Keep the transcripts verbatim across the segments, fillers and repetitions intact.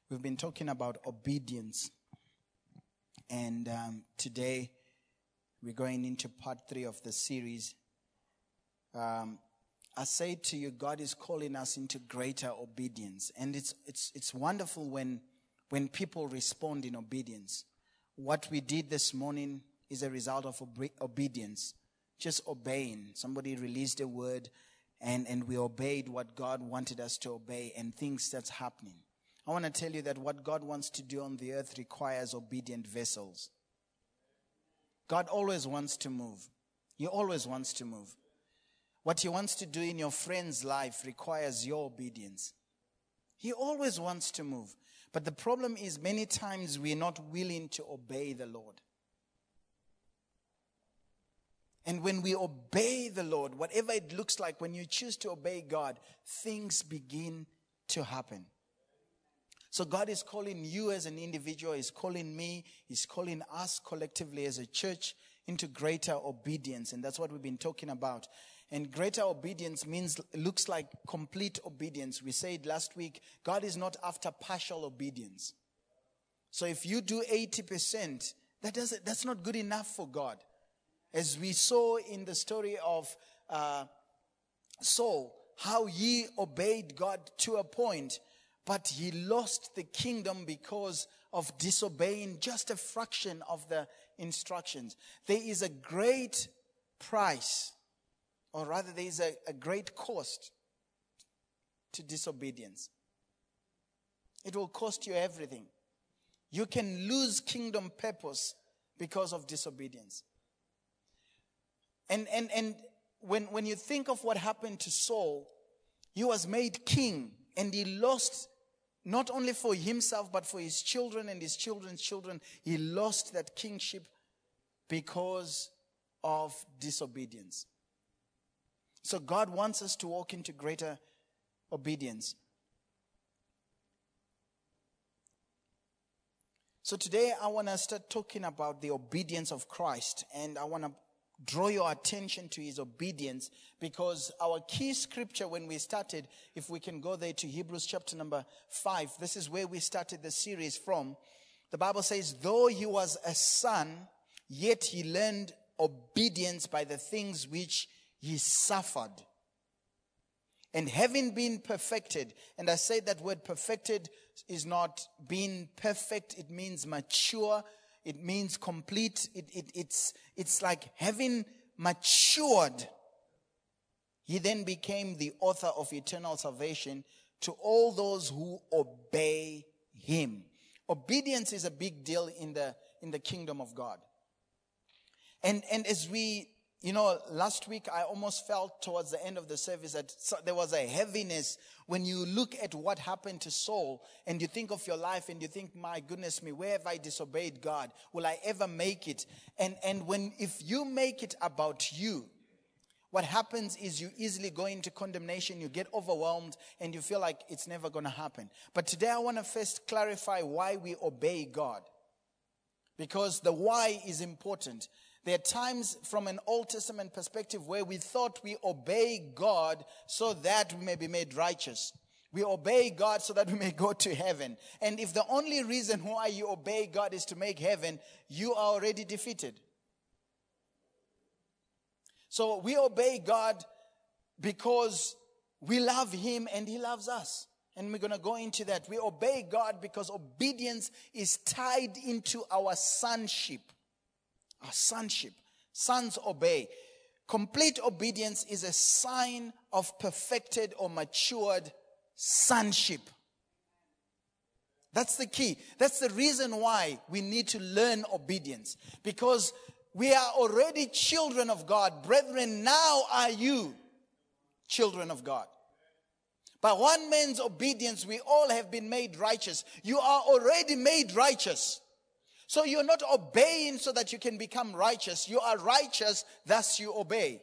We've been talking about obedience. And um, today we're going into part three of the series. Um, I say to you, God is calling us into greater obedience. And it's it's it's wonderful when when people respond in obedience. What we did this morning is a result of obe- obedience. Just obeying. Somebody released a word and, and we obeyed what God wanted us to obey, and things that's happening. I want to tell you that what God wants to do on the earth requires obedient vessels. God always wants to move. He always wants to move. What he wants to do in your friend's life requires your obedience. He always wants to move. But the problem is many times we're not willing to obey the Lord. And when we obey the Lord, whatever it looks like, when you choose to obey God, things begin to happen. So God is calling you as an individual, He's calling me, He's calling us collectively as a church into greater obedience. And that's what we've been talking about. And greater obedience means, looks like complete obedience. We said last week, God is not after partial obedience. So if you do eighty percent, that doesn't, that's not good enough for God. As we saw in the story of uh, Saul, how he obeyed God to a point, but he lost the kingdom because of disobeying just a fraction of the instructions. There is a great price, or rather there is a, a great cost to disobedience. It will cost you everything. You can lose kingdom purpose because of disobedience. And and and when, when you think of what happened to Saul, he was made king, and he lost not only for himself, but for his children and his children's children. He lost that kingship because of disobedience. So God wants us to walk into greater obedience. So today I want to start talking about the obedience of Christ, and I want to draw your attention to his obedience, because our key scripture when we started, if we can go there to Hebrews chapter number five, this is where we started the series from. The Bible says, though he was a son, yet he learned obedience by the things which he suffered. And having been perfected, and I say that word perfected is not being perfect, it means mature. It means complete. It, it, it's, it's like having matured. He then became the author of eternal salvation to all those who obey him. Obedience is a big deal in the, in the kingdom of God. And, and as we, you know, last week I almost felt towards the end of the service that so, there was a heaviness when you look at what happened to Saul and you think of your life and you think, my goodness me, where have I disobeyed God? Will I ever make it? And and when if you make it about you, what happens is you easily go into condemnation, you get overwhelmed, and you feel like it's never going to happen. But today I want to first clarify why we obey God. Because the why is important. There are times from an Old Testament perspective where we thought we obey God so that we may be made righteous. We obey God so that we may go to heaven. And if the only reason why you obey God is to make heaven, you are already defeated. So we obey God because we love him and he loves us. And we're going to go into that. We obey God because obedience is tied into our sonship. Our sonship. Sons obey. Complete obedience is a sign of perfected or matured sonship. That's the key. That's the reason why we need to learn obedience. Because we are already children of God. Brethren, now are you children of God. By one man's obedience, we all have been made righteous. You are already made righteous. So you're not obeying so that you can become righteous. You are righteous, thus you obey.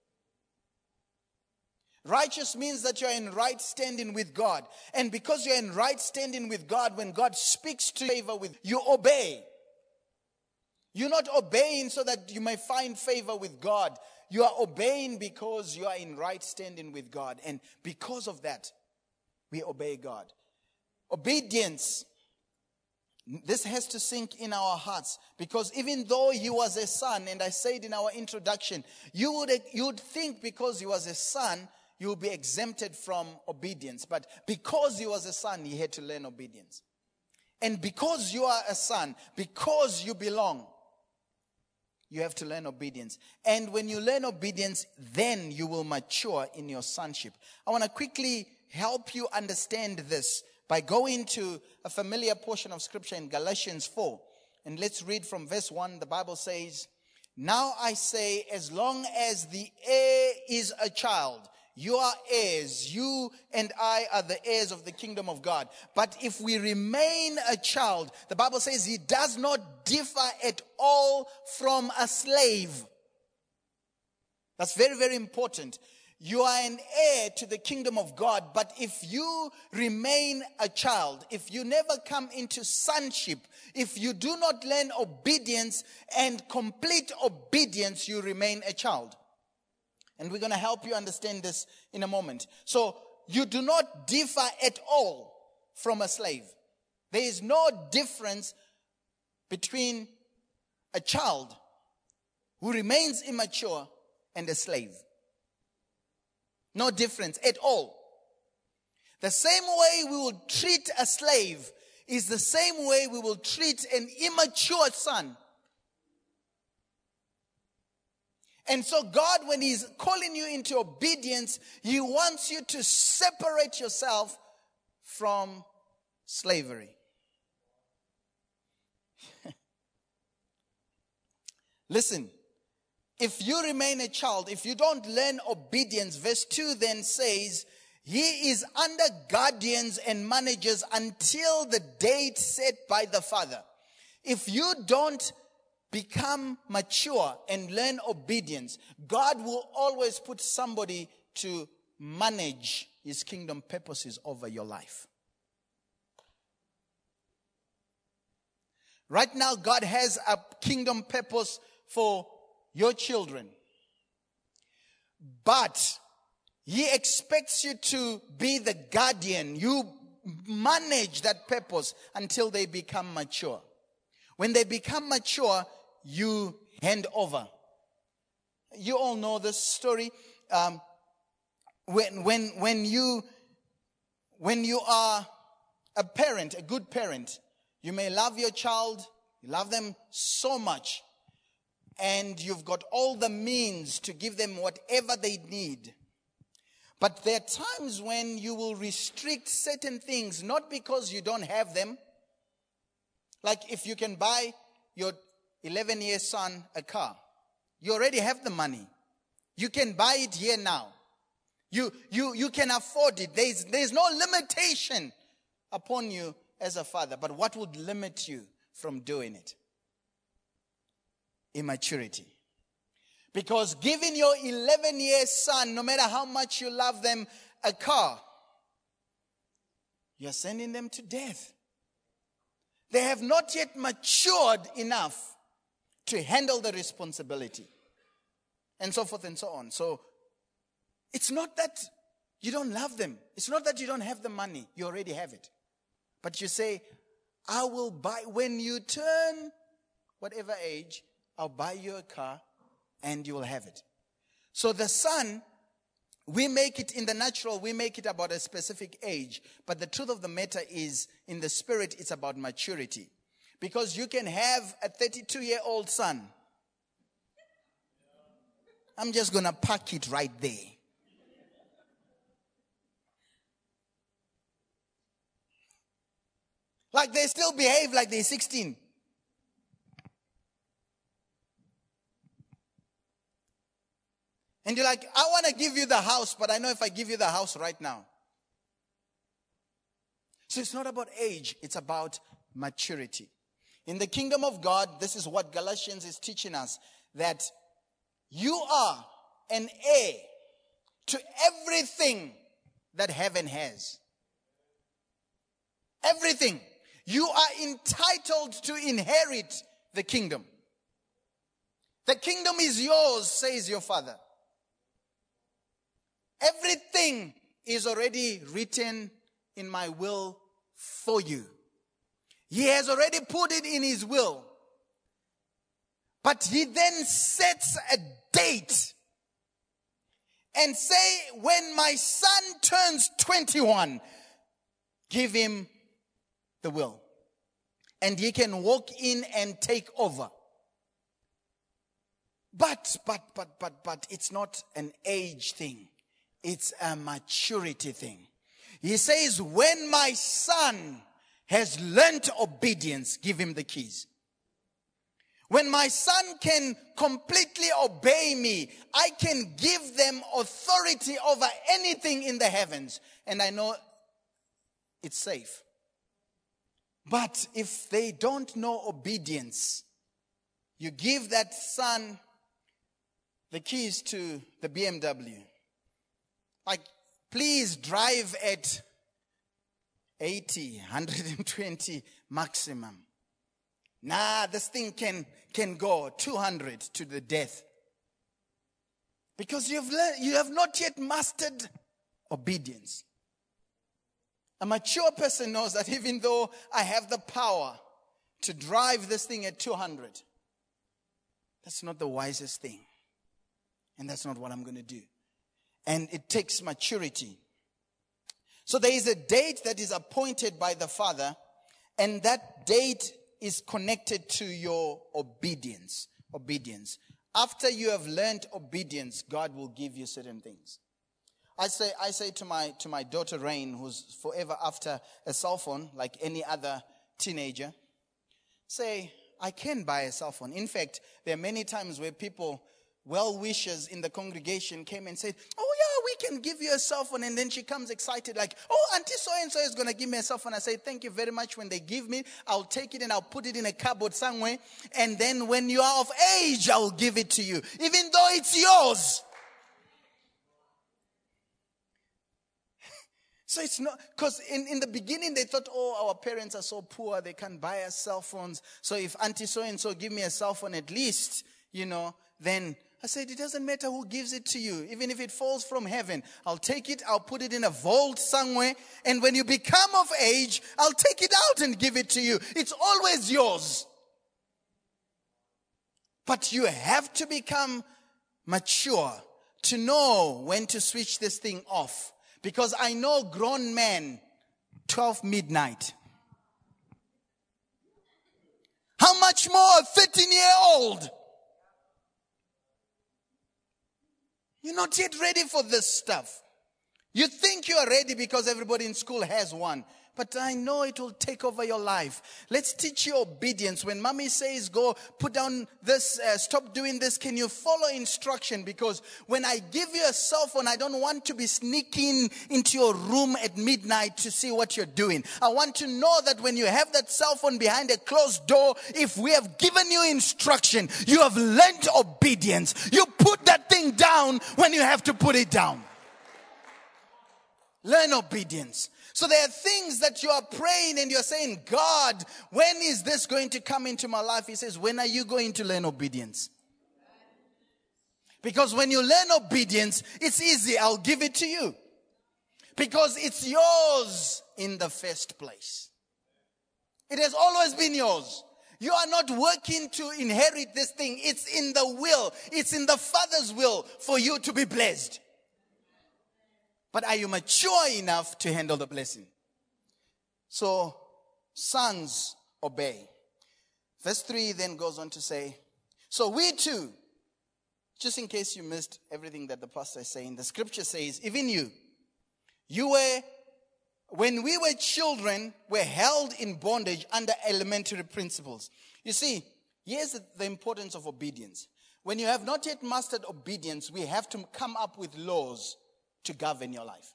Righteous means that you're in right standing with God. And because you're in right standing with God, when God speaks to favor with you, obey. You're not obeying so that you may find favor with God. You are obeying because you are in right standing with God. And because of that, we obey God. Obedience. This has to sink in our hearts, because even though he was a son, and I said in our introduction, you would you would think because he was a son, you would be exempted from obedience. But because he was a son, he had to learn obedience. And because you are a son, because you belong, you have to learn obedience. And when you learn obedience, then you will mature in your sonship. I want to quickly help you understand this by going to a familiar portion of scripture in Galatians four. And let's read from verse one. The Bible says, "Now I say, as long as the heir is a child, you are heirs. You and I are the heirs of the kingdom of God. But if we remain a child," the Bible says, "he does not differ at all from a slave." That's very, very important. You are an heir to the kingdom of God, but if you remain a child, if you never come into sonship, if you do not learn obedience and complete obedience, you remain a child. And we're going to help you understand this in a moment. So you do not differ at all from a slave. There is no difference between a child who remains immature and a slave. No difference at all. The same way we will treat a slave is the same way we will treat an immature son. And so God, when he's calling you into obedience, he wants you to separate yourself from slavery. Listen, if you remain a child, if you don't learn obedience, verse two then says, he is under guardians and managers until the date set by the father. If you don't become mature and learn obedience, God will always put somebody to manage his kingdom purposes over your life. Right now, God has a kingdom purpose for your children. But he expects you to be the guardian. You manage that purpose until they become mature. When they become mature, you hand over. You all know this story. Um, when when when you when you are a parent, a good parent, you may love your child, you love them so much, and you've got all the means to give them whatever they need. But there are times when you will restrict certain things, not because you don't have them. Like if you can buy your eleven-year son a car, you already have the money. You can buy it here now. You you you can afford it. There's there's no limitation upon you as a father. But what would limit you from doing it? Immaturity. Because giving your eleven-year son, no matter how much you love them, a car, you're sending them to death. They have not yet matured enough to handle the responsibility. And so forth and so on. So it's not that you don't love them. It's not that you don't have the money. You already have it. But you say, I will buy, when you turn whatever age, I'll buy you a car and you will have it. So the son, we make it in the natural, we make it about a specific age. But the truth of the matter is, in the spirit, it's about maturity. Because you can have a thirty-two-year-old son. I'm just going to park it right there. Like they still behave like they're sixteen. And you're like, I want to give you the house, but I know if I give you the house right now. So it's not about age, it's about maturity. In the kingdom of God, this is what Galatians is teaching us, that you are an heir to everything that heaven has. Everything. You are entitled to inherit the kingdom. The kingdom is yours, says your father. Everything is already written in my will for you. He has already put it in his will. But he then sets a date and say, when my son turns twenty-one, give him the will. And he can walk in and take over. But, but, but, but, but, it's not an age thing. It's a maturity thing. He says, when my son has learnt obedience, give him the keys. When my son can completely obey me, I can give them authority over anything in the heavens. And I know it's safe. But if they don't know obedience, you give that son the keys to the B M W. Like, please drive at eighty, one hundred twenty maximum. Nah, this thing can, can go two hundred to the death. Because you've learned, you have not yet mastered obedience. A mature person knows that even though I have the power to drive this thing at two hundred, that's not the wisest thing. And that's not what I'm going to do. And it takes maturity. So there is a date that is appointed by the Father, and that date is connected to your obedience. Obedience. After you have learned obedience, God will give you certain things. I say, I say to my to my daughter Rain, who's forever after a cell phone, like any other teenager, say, I can buy a cell phone. In fact, there are many times where people, well-wishers in the congregation, came and said, oh yeah, we can give you a cell phone. And then she comes excited like, oh, Auntie so-and-so is going to give me a cell phone. I say, thank you very much. When they give me, I'll take it and I'll put it in a cupboard somewhere. And then when you are of age, I'll give it to you, even though it's yours. So it's not, because in, in the beginning they thought, oh, our parents are so poor, they can't buy us cell phones. So if Auntie so-and-so give me a cell phone at least, you know, then I said, it doesn't matter who gives it to you. Even if it falls from heaven, I'll take it, I'll put it in a vault somewhere. And when you become of age, I'll take it out and give it to you. It's always yours. But you have to become mature to know when to switch this thing off. Because I know grown men, twelve midnight. How much more a thirteen-year-old? You're not yet ready for this stuff. You think you are ready because everybody in school has one. But I know it will take over your life. Let's teach you obedience. When mommy says, go put down this, uh, stop doing this, can you follow instruction? Because when I give you a cell phone, I don't want to be sneaking into your room at midnight to see what you're doing. I want to know that when you have that cell phone behind a closed door, if we have given you instruction, you have learned obedience. You put that thing down when you have to put it down. Learn obedience. So there are things that you are praying and you're saying, God, when is this going to come into my life? He says, when are you going to learn obedience? Because when you learn obedience, it's easy. I'll give it to you. Because it's yours in the first place. It has always been yours. You are not working to inherit this thing. It's in the will. It's in the Father's will for you to be blessed. But are you mature enough to handle the blessing? So, sons, obey. Verse three then goes on to say, so we too, just in case you missed everything that the pastor is saying, the scripture says, even you, you were, when we were children, were held in bondage under elementary principles. You see, here's the, the importance of obedience. When you have not yet mastered obedience, we have to come up with laws to govern your life.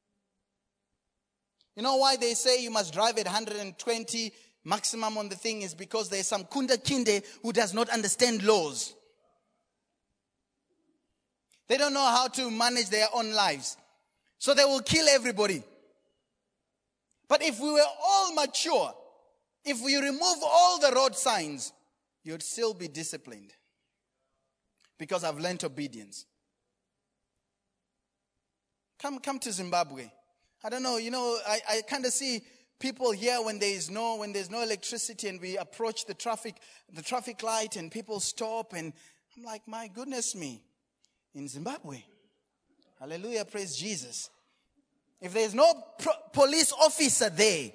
You know why they say you must drive at one hundred twenty maximum on the thing is because there's some kunda kinde who does not understand laws. They don't know how to manage their own lives. So they will kill everybody. But if we were all mature, if we remove all the road signs, you'd still be disciplined. Because I've learned obedience. Come, come to Zimbabwe. I don't know, you know, I, I kind of see people here when there is no, when there's no electricity and we approach the traffic, the traffic light and people stop, and I'm like, my goodness me, in Zimbabwe. Hallelujah, praise Jesus. If there's no pro- police officer there,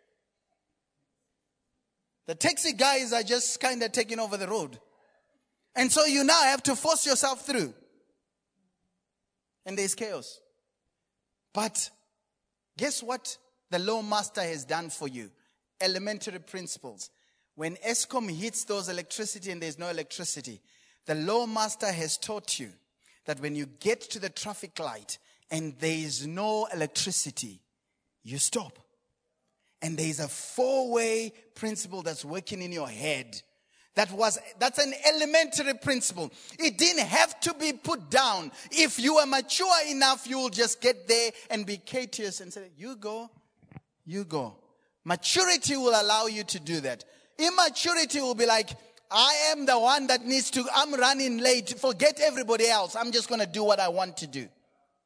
the taxi guys are just kind of taking over the road. And so you now have to force yourself through. And there's chaos. But guess what the law master has done for you? Elementary principles. When ESCOM hits those electricity and there's no electricity, the law master has taught you that when you get to the traffic light and there is no electricity, you stop. And there is a four-way principle that's working in your head. That was, that's an elementary principle. It didn't have to be put down. If you are mature enough, you will just get there and be courteous and say, you go, you go. Maturity will allow you to do that. Immaturity will be like, I am the one that needs to, I'm running late. Forget everybody else. I'm just going to do what I want to do.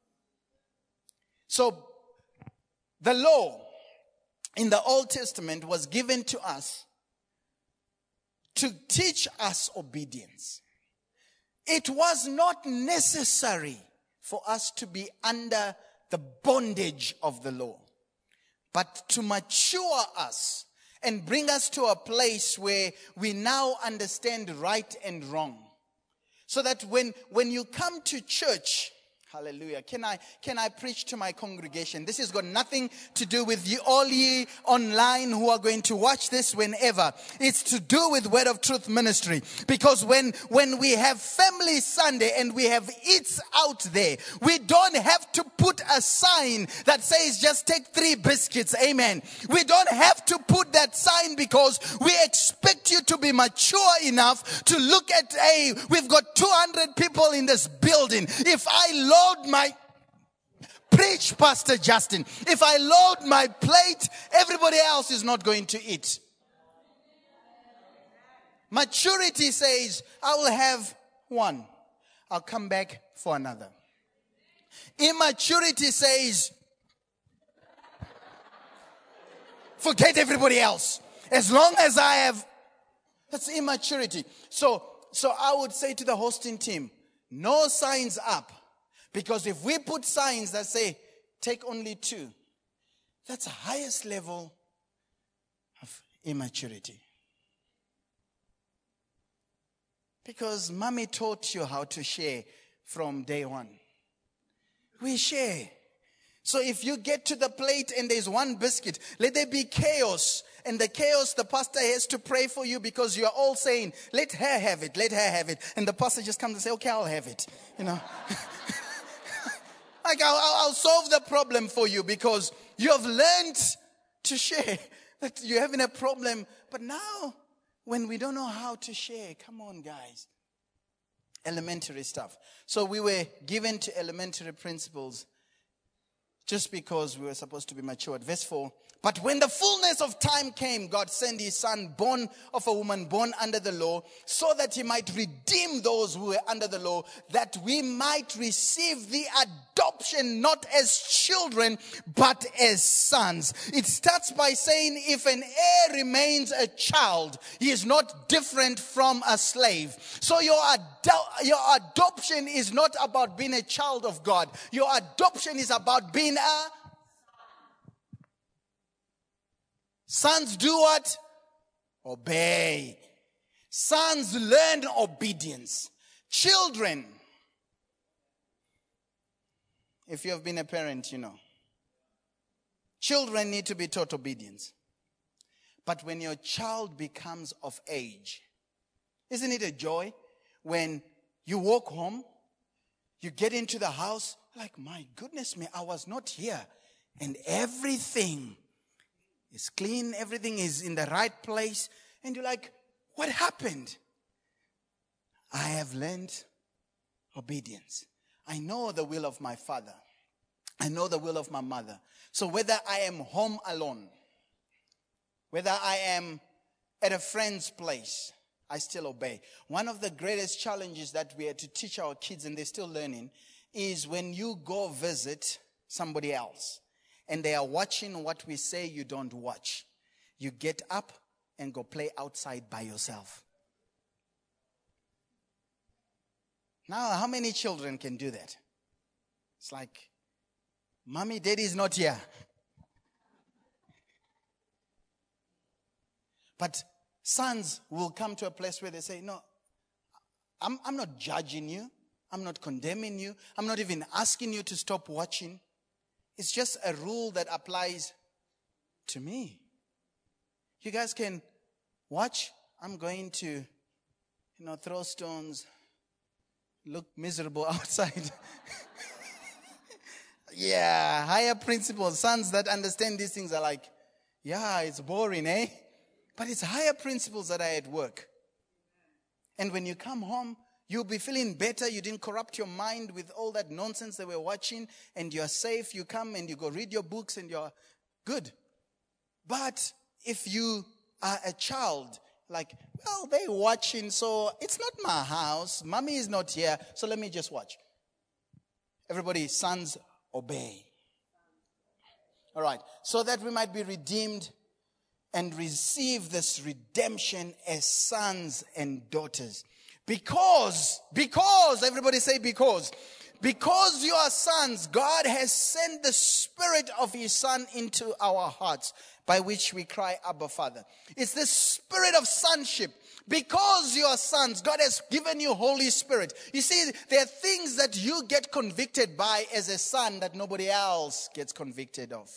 So, the law in the Old Testament was given to us to teach us obedience. It was not necessary for us to be under the bondage of the law, but to mature us and bring us to a place where we now understand right and wrong. So that when, when you come to church, hallelujah, can I, can I preach to my congregation? This has got nothing to do with you, all ye online who are going to watch this whenever. It's to do with Word of Truth ministry. Because when, when we have Family Sunday and we have eats out there, we don't have to put a sign that says just take three biscuits. Amen. We don't have to put that sign because we expect you to be mature enough to look at, hey, we've got two hundred people in this building. If I load my, preach, Pastor Justin, if I load my plate, everybody else is not going to eat. Maturity says, I will have one. I'll come back for another. Immaturity says, forget everybody else. As long as I have, that's immaturity. So, so I would say to the hosting team, no signs up. Because if we put signs that say, take only two, that's the highest level of immaturity. Because mommy taught you how to share from day one. We share. So if you get to the plate and there's one biscuit, let there be chaos. And the chaos, the pastor has to pray for you because you are all saying, let her have it, let her have it. And the pastor just comes and says, okay, I'll have it. You know. Like I'll, I'll solve the problem for you because you have learned to share. That you're having a problem. But now, when we don't know how to share, come on, guys. Elementary stuff. So we were given to elementary principles just because we were supposed to be matured. Verse four. But when the fullness of time came, God sent his son, born of a woman, born under the law, so that he might redeem those who were under the law, that we might receive the adoption, not as children, but as sons. It starts by saying, if an heir remains a child, he is not different from a slave. So your, ado- your adoption is not about being a child of God. Your adoption is about being a sons do what? Obey. Sons learn obedience. Children, if you have been a parent, you know. Children need to be taught obedience. But when your child becomes of age, isn't it a joy when you walk home, you get into the house, like, my goodness me, I was not here. And everything is clean, everything is in the right place. And you're like, what happened? I have learned obedience. I know the will of my father. I know the will of my mother. So whether I am home alone, whether I am at a friend's place, I still obey. One of the greatest challenges that we had to teach our kids, and they're still learning, is when you go visit somebody else. and they are watching what we say you don't watch, you get up and go play outside by yourself. Now, how many children can do that? It's like, mommy, daddy is not here. But sons will come to a place where they say, no, I'm, I'm not judging you. I'm not condemning you. I'm not even asking you to stop watching. It's just a rule that applies to me. You guys can watch. I'm going to, you know, throw stones, look miserable outside. Yeah, higher principles. Sons that understand these things are like, yeah, it's boring, eh? But it's higher principles that are at work. And when you come home, you'll be feeling better. You didn't corrupt your mind with all that nonsense they were watching. And you're safe. You come and you go read your books and you're good. But if you are a child, like, well, they're watching, so it's not my house. Mommy is not here, so let me just watch. Everybody, sons, obey. All right. So that we might be redeemed and receive this redemption as sons and daughters. Because, because, everybody say because. Because you are sons, God has sent the Spirit of His Son into our hearts, by which we cry, Abba, Father. It's the spirit of sonship. Because you are sons, God has given you Holy Spirit. You see, there are things that you get convicted by as a son that nobody else gets convicted of.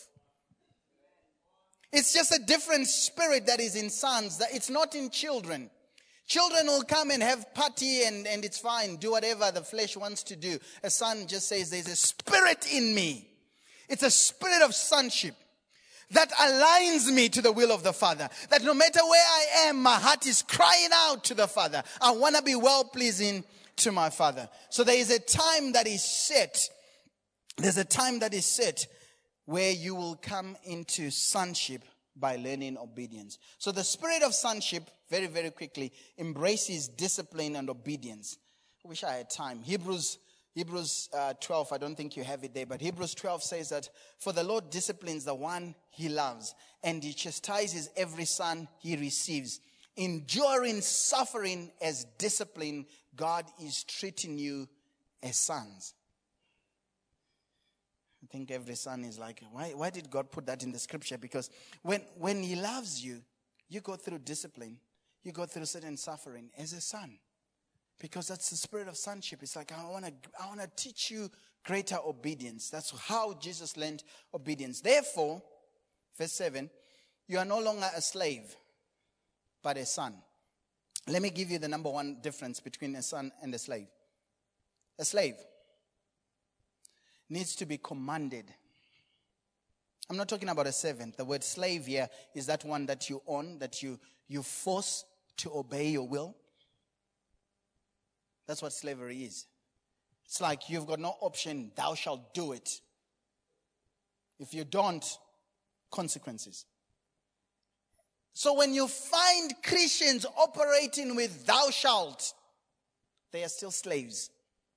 It's just a different spirit that is in sons. That it's not in children. Children will come and have party and, and it's fine. Do whatever the flesh wants to do. A son just says, there's a spirit in me. It's a spirit of sonship that aligns me to the will of the Father. That no matter where I am, my heart is crying out to the Father. I want to be well-pleasing to my Father. So there is a time that is set. There's a time that is set where you will come into sonship by learning obedience. So the spirit of sonship, very, very quickly, embraces discipline and obedience. I wish I had time. Hebrews Hebrews uh, twelve, I don't think you have it there, but Hebrews twelve says that, for the Lord disciplines the one He loves, and He chastises every son He receives. Enduring suffering as discipline, God is treating you as sons. I think every son is like, why, why did God put that in the scripture? Because when, when He loves you, you go through discipline. You go through certain suffering as a son. Because that's the spirit of sonship. It's like, I want to I want to teach you greater obedience. That's how Jesus learned obedience. Therefore, verse seven, you are no longer a slave, but a son. Let me give you the number one difference between a son and a slave. A slave needs to be commanded. I'm not talking about a servant. The word slave here is that one that you own, that you, you force to obey your will. That's what slavery is. It's like you've got no option. Thou shalt do it. If you don't, consequences. So when you find Christians operating with thou shalt, they are still slaves.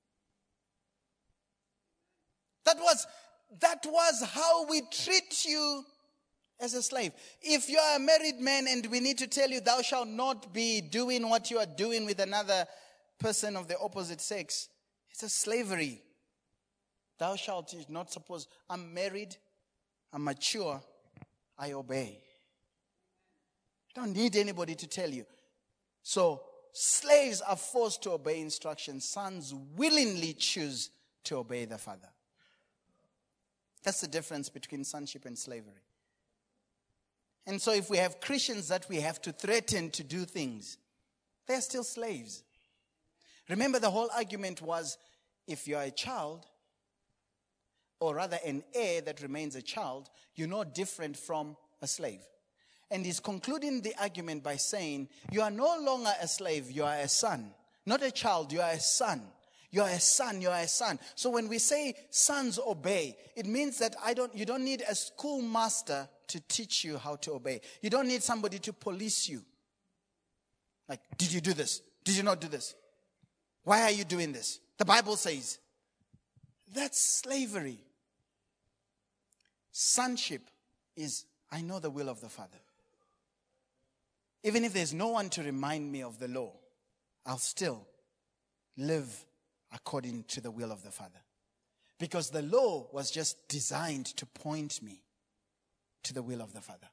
That was, that was how we treat you as a slave. If you are a married man and we need to tell you thou shalt not be doing what you are doing with another person of the opposite sex, it's a slavery. Thou shalt not suppose. I'm married, I'm mature, I obey. Don't need anybody to tell you. So slaves are forced to obey instructions. Sons willingly choose to obey the father. That's the difference between sonship and slavery. And so if we have Christians that we have to threaten to do things, they're still slaves. Remember, the whole argument was, if you are a child, or rather an heir that remains a child, you're no different from a slave. And he's concluding the argument by saying, you are no longer a slave, you are a son. Not a child, you are a son. You are a son, you are a son. So when we say sons obey, it means that I don't. you don't need a schoolmaster to teach you how to obey. You don't need somebody to police you. Like, did you do this? Did you not do this? Why are you doing this? The Bible says. That's slavery. sonship is, I know the will of the Father. Even if there's no one to remind me of the law, I'll still live according to the will of the Father. Because the law was just designed to point me to the will of the Father.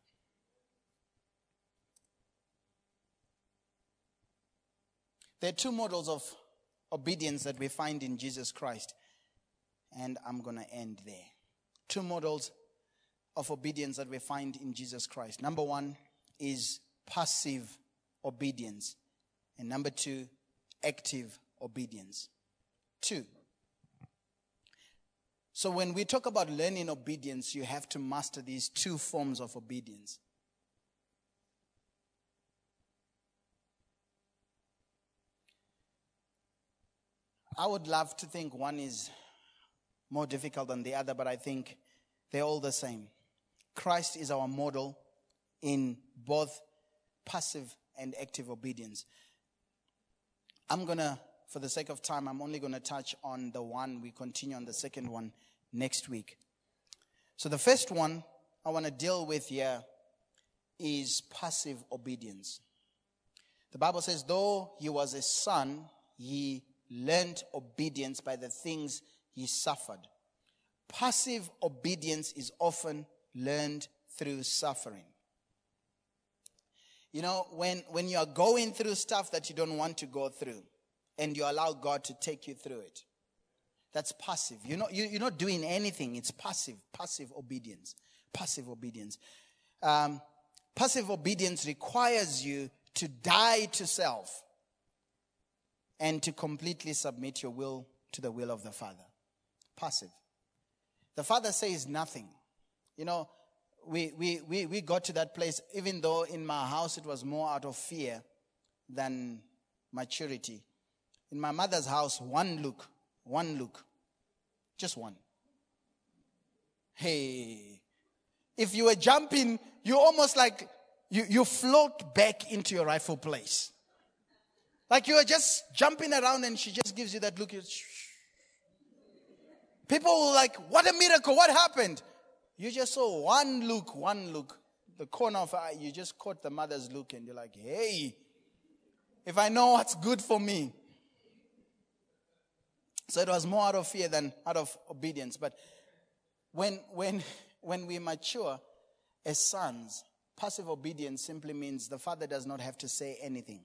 There are two models of obedience that we find in Jesus Christ. And I'm going to end there. Two models of obedience that we find in Jesus Christ. Number one is passive obedience. And number two, active obedience. Two. So when we talk about learning obedience, you have to master these two forms of obedience. I would love to think one is more difficult than the other, but I think they're all the same. Christ is our model in both passive and active obedience. I'm going to, for the sake of time, I'm only going to touch on the one. We continue on the second one next week. So the first one I want to deal with here is passive obedience. The Bible says, though he was a son, he learned obedience by the things he suffered. Passive obedience is often learned through suffering. You know, when, when you are going through stuff that you don't want to go through, and you allow God to take you through it, that's passive. You're not, you, you're not doing anything. It's passive. Passive obedience. Passive obedience. Um, passive obedience requires you to die to self and to completely submit your will to the will of the Father. Passive. The Father says nothing. You know, we, we, we, we got to that place, even though in my house it was more out of fear than maturity. In my mother's house, one look, one look, just one. Hey, if you were jumping, you almost like, you, you float back into your rightful place. Like you are just jumping around and she just gives you that look. People were like, what a miracle, what happened? You just saw one look, one look. The corner of her eye, you just caught the mother's look and you're like, hey, if I know what's good for me. So it was more out of fear than out of obedience. But when, when, when we mature as sons, passive obedience simply means the Father does not have to say anything.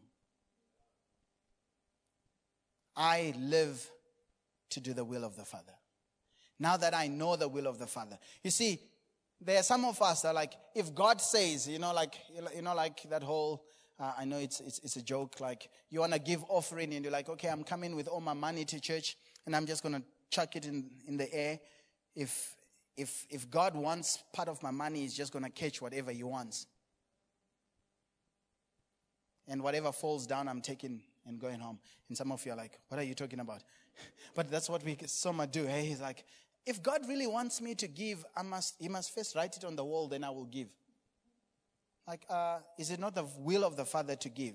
I live to do the will of the Father. Now that I know the will of the Father. You see, there are some of us that are like, if God says, you know, like, you know, like that whole, uh, I know it's, it's it's a joke, like you want to give offering and you're like, okay, I'm coming with all my money to church and I'm just going to chuck it in, in the air. If, if, if God wants part of my money, he's just going to catch whatever he wants. And whatever falls down, I'm taking and going home. And some of you are like, what are you talking about? But that's what we some do. Hey, he's like, if God really wants me to give, I must. He must first write it on the wall, then I will give. Like, uh, is it not the will of the Father to give?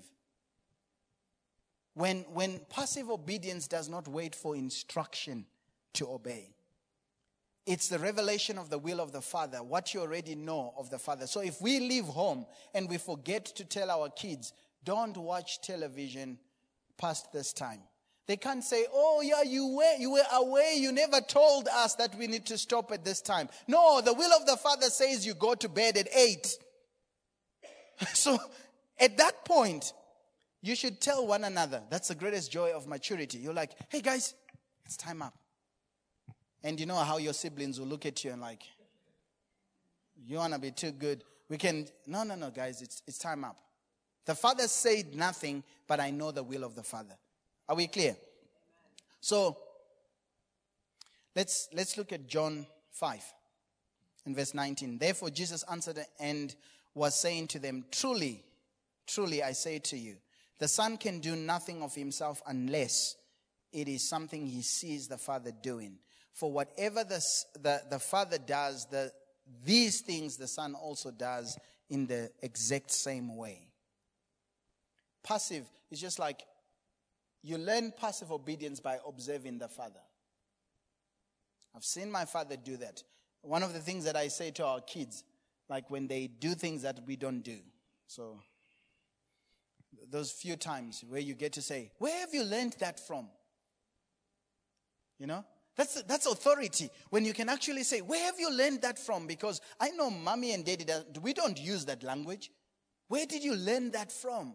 When, when passive obedience does not wait for instruction to obey. It's the revelation of the will of the Father, what you already know of the Father. So if we leave home and we forget to tell our kids, don't watch television past this time. They can't say, oh yeah, you were, you were away. You never told us that we need to stop at this time. No, the will of the Father says you go to bed at eight. So at that point, you should tell one another. That's the greatest joy of maturity. You're like, hey guys, it's time up. And you know how your siblings will look at you and like, you want to be too good. We can, no, no, no, guys, it's it's time up. The Father said nothing, but I know the will of the Father. Are we clear? So, let's let's look at John five in verse nineteen. Therefore Jesus answered and was saying to them, Truly, truly I say to you, the Son can do nothing of himself unless it is something he sees the Father doing. For whatever the, the, the Father does, the, these things the Son also does in the exact same way. Passive is just like, you learn passive obedience by observing the Father. I've seen my Father do that. one of the things that I say to our kids, like when they do things that we don't do. So those few times where you get to say, where have you learned that from? You know, that's that's authority. When you can actually say, where have you learned that from? Because I know mommy and daddy, we don't use that language. Where did you learn that from?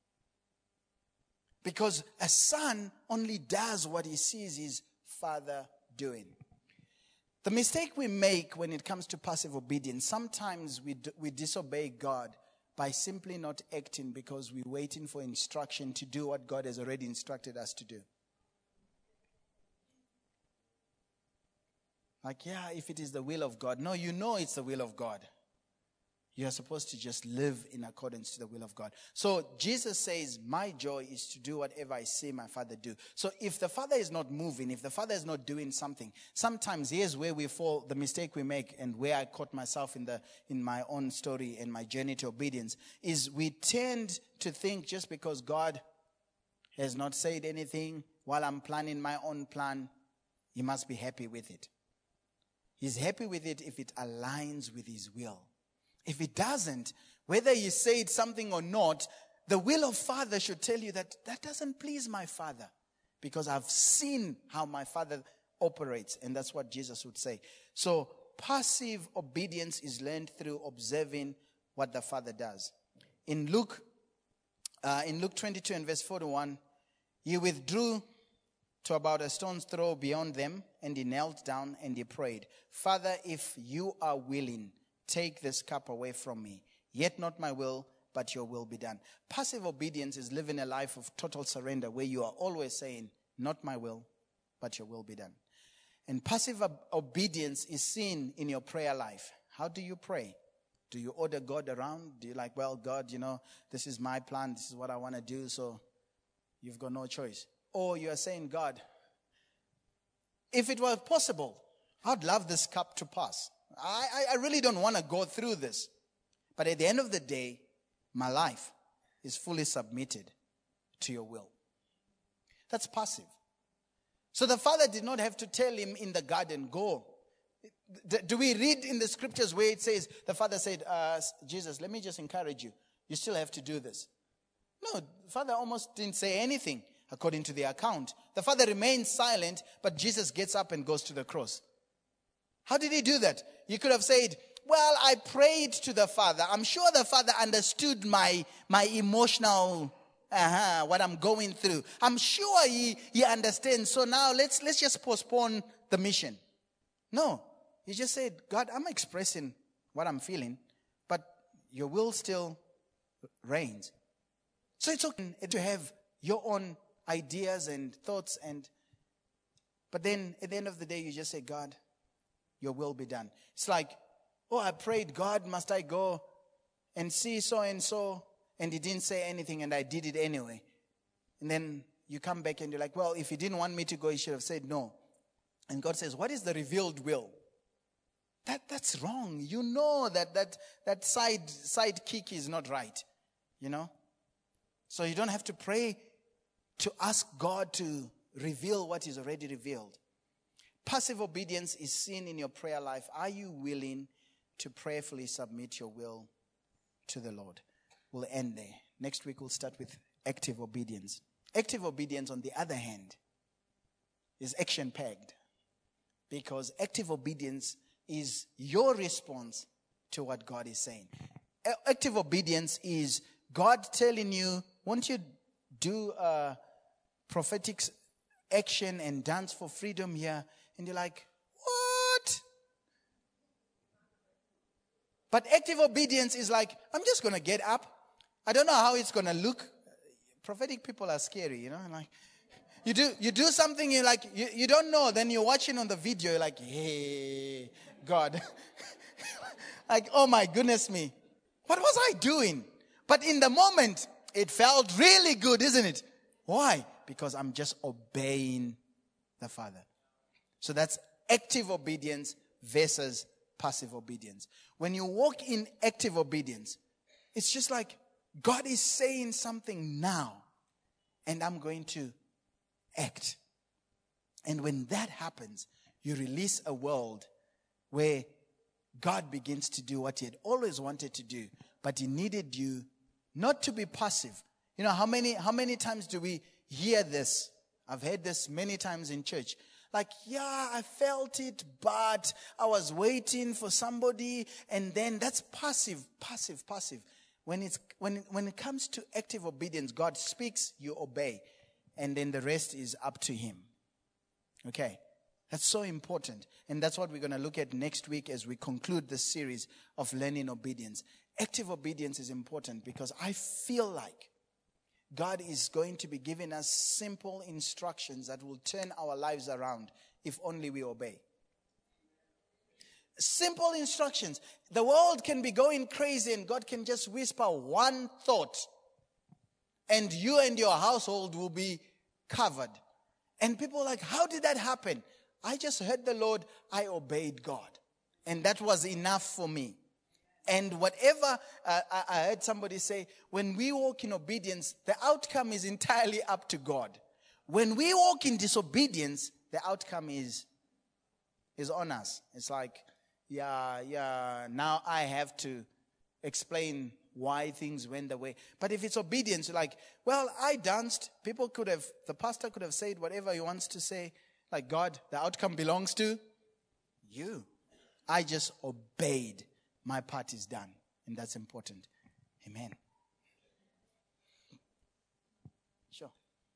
Because a son only does what he sees his father doing. The mistake we make when it comes to passive obedience, sometimes we d- we disobey God by simply not acting because we're waiting for instruction to do what God has already instructed us to do. Like, yeah, if it is the will of God. No, you know it's the will of God. You are supposed to just live in accordance to the will of God. So Jesus says, my joy is to do whatever I see my Father do. So if the Father is not moving, if the Father is not doing something, sometimes here's where we fall, the mistake we make, and where I caught myself in the in my own story and my journey to obedience, is we tend to think just because God has not said anything while I'm planning my own plan, he must be happy with it. He's happy with it if it aligns with his will. If it doesn't, whether you said something or not, the will of Father should tell you that that doesn't please my Father, because I've seen how my Father operates, and that's what Jesus would say. So passive obedience is learned through observing what the Father does. In Luke, uh, in Luke twenty-two and verse forty-one, he withdrew to about a stone's throw beyond them, and he knelt down and he prayed, Father, if you are willing, take this cup away from me. Yet not my will, but your will be done. Passive obedience is living a life of total surrender where you are always saying, not my will, but your will be done. And passive ob- obedience is seen in your prayer life. How do you pray? Do you order God around? Do you like, well, God, you know, this is my plan. This is what I want to do. So you've got no choice. Or you are saying, God, if it were possible, I'd love this cup to pass. I, I really don't want to go through this. But at the end of the day, my life is fully submitted to your will. That's passive. So the Father did not have to tell him in the garden, go. Do we read in the scriptures where it says, the Father said, uh, Jesus, let me just encourage you. You still have to do this. No, the Father almost didn't say anything according to the account. The Father remained silent, but Jesus gets up and goes to the cross. How did he do that? He could have said, well, I prayed to the Father. I'm sure the Father understood my, my emotional, uh-huh, what I'm going through. I'm sure he, he understands. So now let's, let's just postpone the mission. No, he just said, God, I'm expressing what I'm feeling, but your will still reigns. So it's okay to have your own ideas and thoughts, and but then at the end of the day, you just say, God, your will be done. It's like, oh, I prayed, God, must I go and see so and so? And he didn't say anything, and I did it anyway. And then you come back and you're like, well, if he didn't want me to go, he should have said no. And God says, what is the revealed will? That that's wrong. You know that that that side side kick is not right. You know? So you don't have to pray to ask God to reveal what is already revealed. Passive obedience is seen in your prayer life. Are you willing to prayerfully submit your will to the Lord? We'll end there. Next week we'll start with active obedience. Active obedience, on the other hand, is action-packed, because active obedience is your response to what God is saying. Active obedience is God telling you, won't you do a prophetic action and dance for freedom here? And you're like, what? But active obedience is like, I'm just going to get up. I don't know how it's going to look. Prophetic people are scary, you know, like you do you do something, you're like, you, you don't know, then you're watching on the video, you're like, hey, God. Like, oh my goodness me. What was I doing? But in the moment, it felt really good, isn't it? Why? Because I'm just obeying the Father. So that's active obedience versus passive obedience. When you walk in active obedience, it's just like God is saying something now, and I'm going to act. And when that happens, you release a world where God begins to do what he had always wanted to do. But he needed you not to be passive. You know, how many, how many times do we hear this? I've heard this many times in church. Like, yeah, I felt it, but I was waiting for somebody. And then that's passive, passive, passive. When it's when when it comes to active obedience, God speaks, you obey. And then the rest is up to him. Okay. That's so important. And that's what we're going to look at next week as we conclude this series of learning obedience. Active obedience is important because I feel like God is going to be giving us simple instructions that will turn our lives around if only we obey. Simple instructions. The world can be going crazy and God can just whisper one thought and you and your household will be covered. And people are like, how did that happen? I just heard the Lord, I obeyed God. And that was enough for me. And whatever, uh, I, I heard somebody say, when we walk in obedience, the outcome is entirely up to God. When we walk in disobedience, the outcome is, is on us. It's like, yeah, yeah, now I have to explain why things went the way. But if it's obedience, like, well, I danced. People could have, the pastor could have said whatever he wants to say. Like, God, the outcome belongs to you. I just obeyed. My part is done. And that's important. Amen. Sure.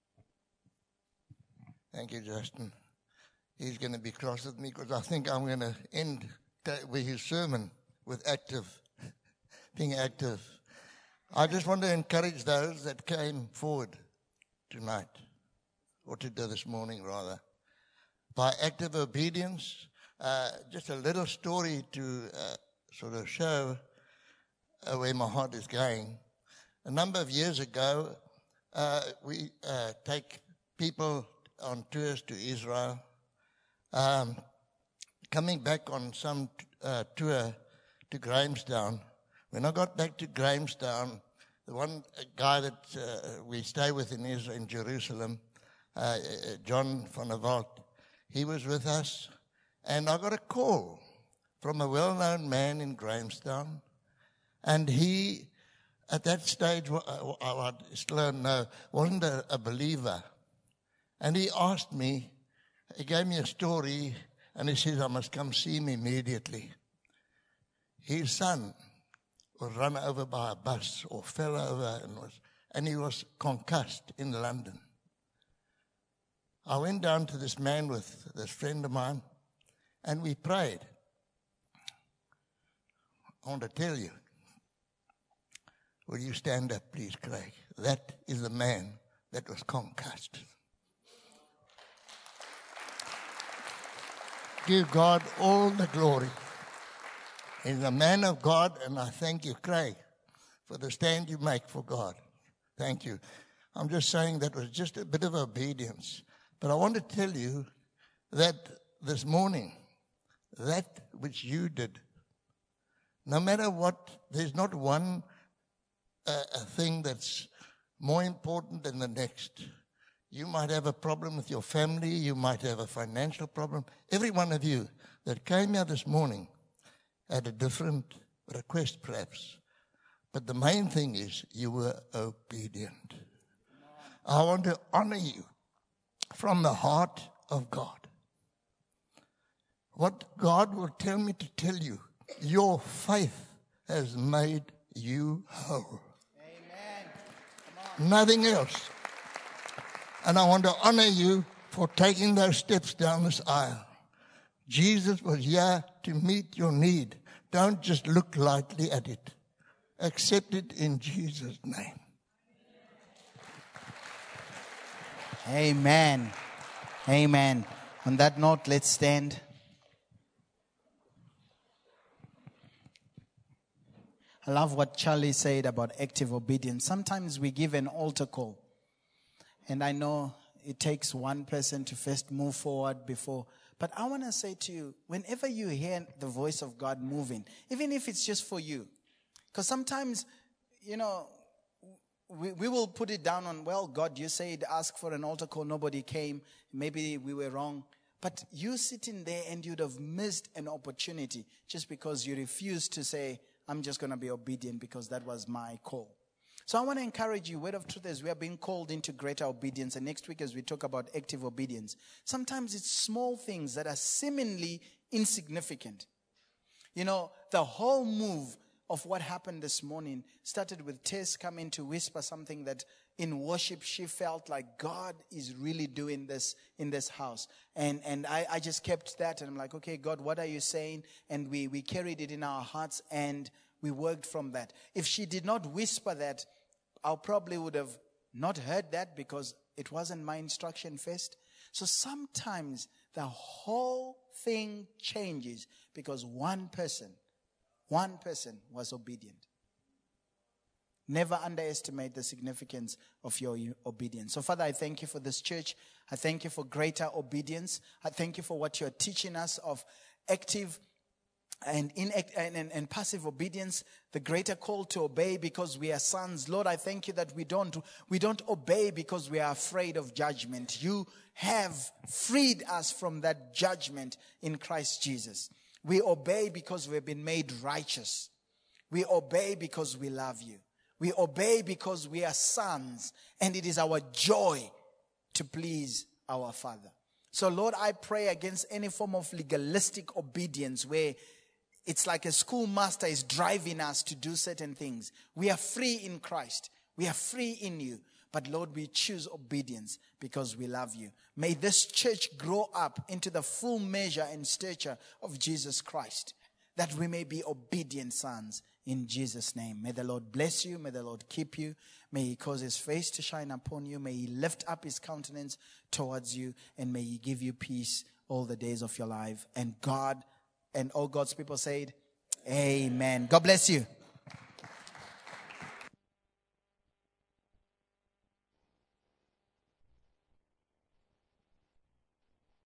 Thank you, Justin. He's going to be cross with me because I think I'm going to end with his sermon with active, being active. I just want to encourage those that came forward tonight, or today this morning rather, by active obedience. Uh, just a little story to uh, sort of show uh, where my heart is going. A number of years ago, uh, we uh, take people on tours to Israel. Um, coming back on some uh, tour to Grahamstown, when I got back to Grahamstown, the one guy that uh, we stay with in Israel, in Jerusalem, uh, John van der Walt, he was with us, and I got a call from a well-known man in Grahamstown, and he, at that stage, I still don't know, wasn't a, a believer, and he asked me, he gave me a story, and he says, I must come see him immediately. His son was run over by a bus or fell over and was, and he was concussed in London. I went down to this man with this friend of mine, and we prayed. I want to tell you, will you stand up, please, Craig? That is the man that was concussed. Give God all the glory. He's a man of God, and I thank you, Craig, for the stand you make for God. Thank you. I'm just saying that was just a bit of obedience. But I want to tell you that this morning, that which you did, no matter what, there's not one uh, a thing that's more important than the next. You might have a problem with your family. You might have a financial problem. Every one of you that came here this morning had a different request, perhaps. But the main thing is you were obedient. I want to honor you from the heart of God. What God will tell me to tell you, your faith has made you whole. Amen. Nothing else. And I want to honor you for taking those steps down this aisle. Jesus was here to meet your need. Don't just look lightly at it. Accept it in Jesus' name. Amen. Amen. On that note, let's stand. I love what Charlie said about active obedience. Sometimes we give an altar call. And I know it takes one person to first move forward before. But I want to say to you, whenever you hear the voice of God moving, even if it's just for you, because sometimes, you know, we, we will put it down on, well, God, you said ask for an altar call, nobody came, maybe we were wrong. But you sitting there and you'd have missed an opportunity just because you refused to say, I'm just going to be obedient because that was my call. So I want to encourage you, word of truth is we are being called into greater obedience. And next week as we talk about active obedience, sometimes it's small things that are seemingly insignificant. You know, the whole move of what happened this morning started with Tess coming to whisper something that in worship she felt like God is really doing this in this house. And and I, I just kept that and I'm like, okay, God, what are you saying? And we, we carried it in our hearts and we worked from that. If she did not whisper that, I probably would have not heard that because it wasn't my instruction first. So sometimes the whole thing changes because one person, one person was obedient. Never underestimate the significance of your obedience. So Father, I thank you for this church. I thank you for greater obedience. I thank you for what you're teaching us of active and in and, and, and passive obedience, the greater call to obey because we are sons. Lord, I thank you that we don't we don't obey because we are afraid of judgment. You have freed us from that judgment in Christ Jesus. We obey because we've been made righteous. We obey because we love you. We obey because we are sons, and it is our joy to please our Father. So, Lord, I pray against any form of legalistic obedience where it's like a schoolmaster is driving us to do certain things. We are free in Christ. We are free in you. But Lord, we choose obedience because we love you. May this church grow up into the full measure and stature of Jesus Christ, that we may be obedient sons in Jesus' name. May the Lord bless you. May the Lord keep you. May he cause his face to shine upon you. May he lift up his countenance towards you. And may he give you peace all the days of your life. And God And all God's people said, amen. God bless you.